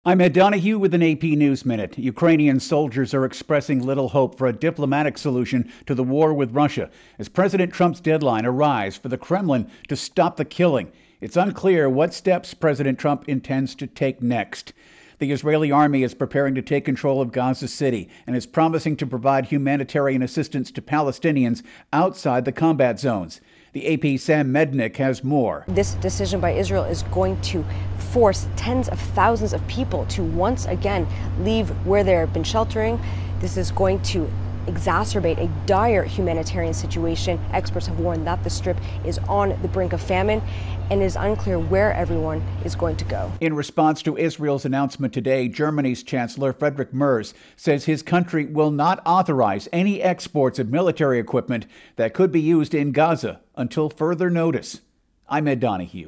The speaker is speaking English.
I'm Ed Donahue with an AP News Minute. Ukrainian soldiers are expressing little hope for a diplomatic solution to the war with Russia as President Trump's deadline arrives for the Kremlin to stop the killing. It's unclear what steps President Trump intends to take next. The Israeli army is preparing to take control of Gaza City and is promising to provide humanitarian assistance to Palestinians outside the combat zones. The AP's Sam Mednick has more. This decision by Israel is going to force tens of thousands of people to once again leave where they've been sheltering. This is going to exacerbate a dire humanitarian situation. Experts have warned that the Strip is on the brink of famine, and it is unclear where everyone is going to go. In response to Israel's announcement today, Germany's Chancellor Friedrich Merz says his country will not authorize any exports of military equipment that could be used in Gaza until further notice. I'm Ed Donahue.